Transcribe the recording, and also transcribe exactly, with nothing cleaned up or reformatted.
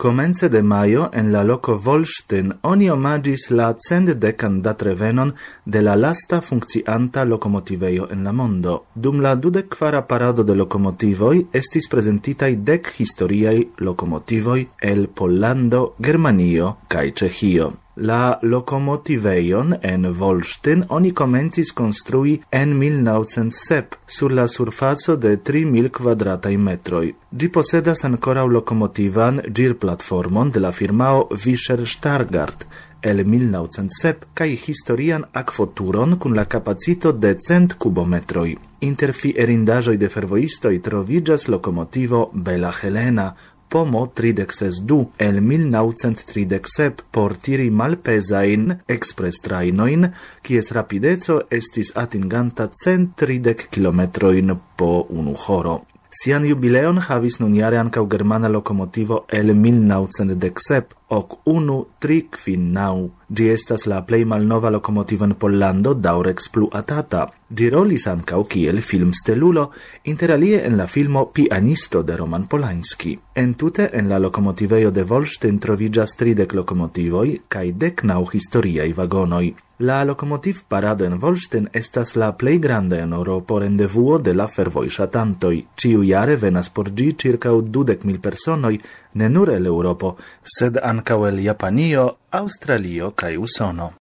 Comence de maio en la loco Volstein oni omagis la cent decan datrevenon de la lasta funkcianta lokomotivejo en la mondo. Dum la dudek kvara parado de lokomotivoj estis prezentitaj dek historiaj lokomotivoj el Pollando, Germanio kaj Ĉeĥio. La lokomotivejon en Volstein oni komencis konstrui en mil naŭcent sep sur la surfaco de tri mil kvadrataj metroj. Ĝi posedas ankoraŭ lokomotivan ĝirplatformon de la firmao Vischer-Stargard el mil naŭcent sep kaj historian akvoturon kun la kapacito de cent kubometroj. Inter fierindaĵoj de fervojistoj troviĝas lokomotivo Bela Helena, Pomo tridek ses du el mil naŭcent tridek sep por tiri malpezajn ekspres-trajnojn, kies rapideco estis atinganta cent tridek kilometrojn po unu horo. Sian jubileon havis nunjare ankaŭ germana lokomotivo el mil naŭcent dek sep, ok unu tri kvin naŭ. Ĝi estas la plej malnova lokomotivo en Pollando daŭre ekspluatata. Ĝi rolis ankaŭ kiel filmstelulo, interalie en la filmo Pianisto de Roman Polanski. Entute en la lokomotivejo de Volstein troviĝas tridek lokomotivoj kaj dek naŭ historiaj vagonoj. La lokomotiv parado en Volstein estas la plej granda en Eŭropo rendevuo de la fervojŝatantoj. Ĉiujare venas por ĝi ĉirkaŭ dudek mil personoj, ne nur el Eŭropo, sed ankaŭ el Japanio, Aŭstralio kaj Usono.